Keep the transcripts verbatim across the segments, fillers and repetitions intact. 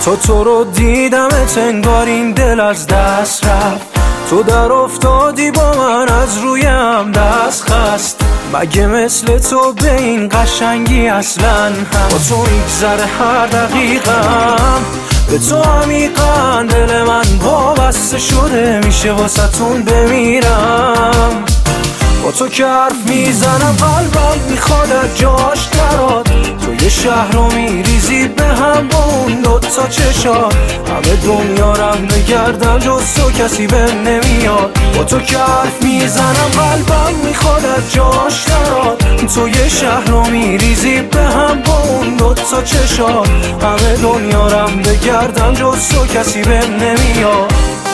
تو تو رو دیدمت انگار این دل از دست رفت. تو در افتادی با من از رویم دست خست. مگه مثل تو به این قشنگی اصلا هم با تو میگذره هر دقیقم. به تو عمیقا دل من وابسته شده میشه واسه‌تون بمیرم. با تو که حرف میزنم قلبم میخواد از جاش دراد. تو یه شهر رو میریزی به هم با اون دوتا چشات. همه دنیا رم بگردم جز تو کسی به نمیاد. با تو که حرف میزنم قلبم میخواد از جاش دراد. تو یه شهر رو میریزی به هم با اون دوتا چشات. همه دنیا رم بگردم جز تو کسی به نمیاد.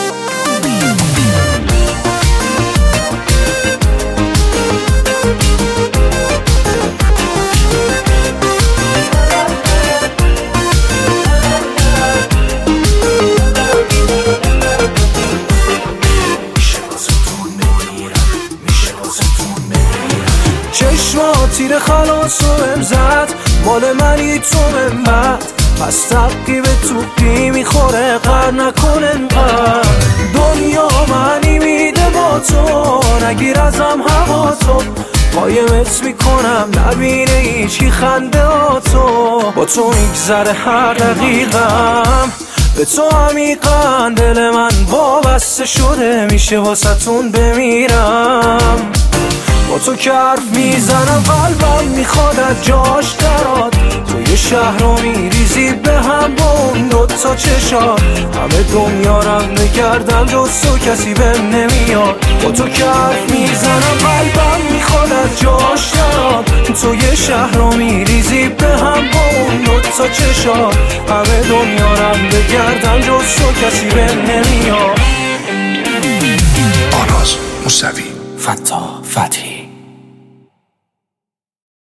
چشما تیر خلاص و امزد مال منی تو منبت. پس تبقی به توپی میخوره قر نکن انقدر. دنیا منی میده با تو نگیر ازم هوا تو. قایمت میکنم نبینه هیچی خنده ها تو. با تو میگذره هر دقیقم. به تو عمیقا دل من وابسته شده میشه واسه‌تون بمیرم. با تو که حرف میزنم قلبم میخواد از جاش دراد. تو یه شهر رو میریزی به هم با اون دوتا چشات. همه دنیا رم بگردم جز تو کسی به نمیاد. با تو که حرف میزنم قلبم میخواد از جاش دراد. تو یه شهر رو میریزی به هم با اون دوتا چشات. همه دنیا رم بگردم جز تو کسی به نمیاد. آناز موسوی، فتاح فتحی.